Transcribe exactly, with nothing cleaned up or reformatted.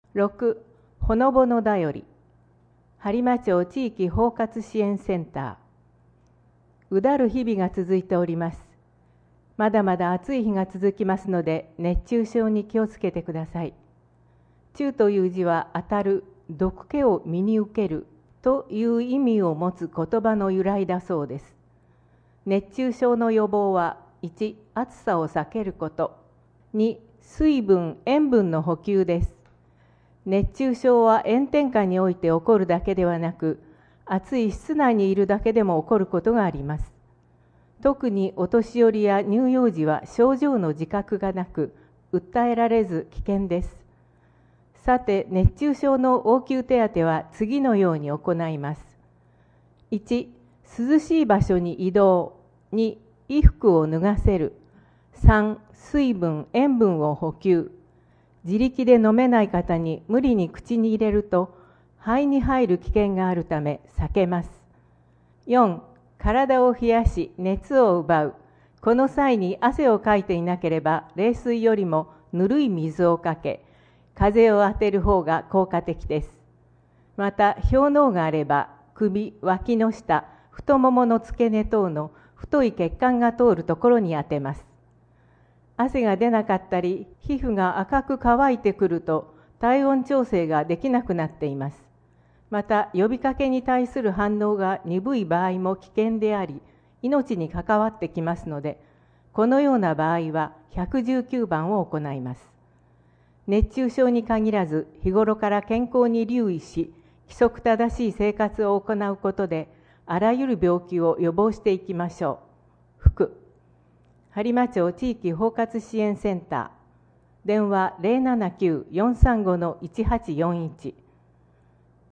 ろく、ほのぼのだより、播磨町地域包括支援センター。うだる日々が続いております。まだまだ暑い日が続きますので、熱中症に気をつけてください。中という字は当たる、毒気を身に受けるという意味を持つ言葉の由来だそうです。熱中症の予防は、いち、暑さを避けること、に、水分・塩分の補給です。熱中症は炎天下において起こるだけではなく、暑い室内にいるだけでも起こることがあります。特にお年寄りや乳幼児は症状の自覚がなく、訴えられず危険です。さて、熱中症の応急手当は次のように行います。いち、涼しい場所に移動。に、衣服を脱がせる。さん、水分・塩分を補給。自力で飲めない方に無理に口に入れると、肺に入る危険があるため避けます。よん、体を冷やし熱を奪う。この際に汗をかいていなければ、冷水よりもぬるい水をかけ、風を当てる方が効果的です。また、氷のうがあれば、首、脇の下、太ももの付け根等の太い血管が通るところに当てます。汗が出なかったり、皮膚が赤く乾いてくると、体温調整ができなくなっています。また、呼びかけに対する反応が鈍い場合も危険であり、命に関わってきますので、このような場合はひゃくじゅうきゅうばんを行います。熱中症に限らず、日頃から健康に留意し、規則正しい生活を行うことで、あらゆる病気を予防していきましょう。福播磨町地域包括支援センター。電話 ゼロななきゅう よんさんご いちはちよんいち